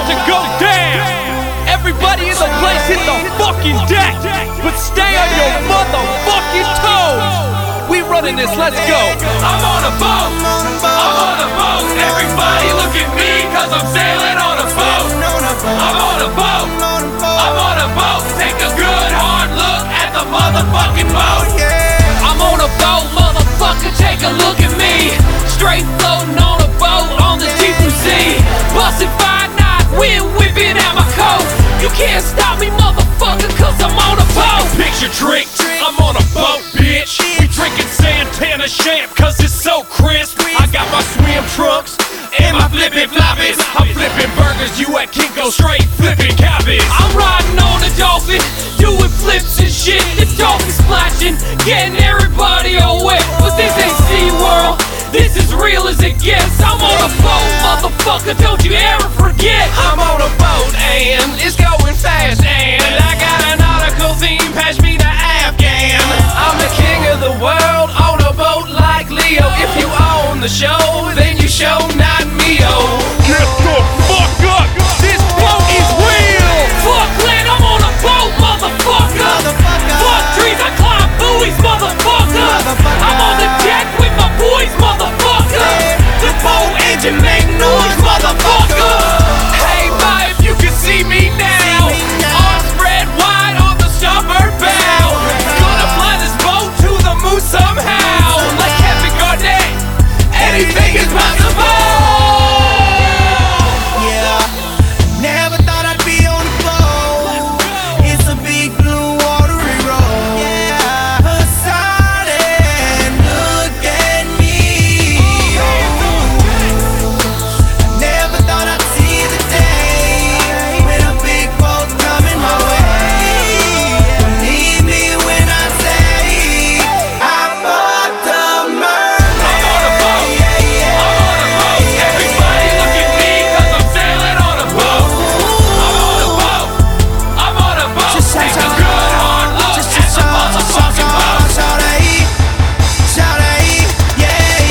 to go down. Everybody in the place hit the fucking deck, but stay on your motherfucking toes. We running this, let's go. I'm on a boat, I'm on a boat. Everybody look at me, cause I'm sailing on a boat. I'm on a boat, I'm on a boat. Take a good hard look at the motherfucking boat. I'm on a boat, motherfucker, take a look at me. Straight floating on a boat on the deep blue sea. Bustin' 5 knots, wind whipping out my coat. You can't stop me, motherfucker, cause I'm on a boat. Picture trick, I'm on a boat, bitch. We drinking Santana champ, cause it's so crisp. I got my swim trunks and my flippin' floppies. I'm flipping burgers, you at Kinko, straight flipping cabbage. I'm riding on a dolphin, doing flips and shit. The dolphin splashing, getting everybody all wet. But this ain't SeaWorld, this is real as it gets. I'm on a boat, motherfucker, don't you ever forget. I'm on a boat and it's going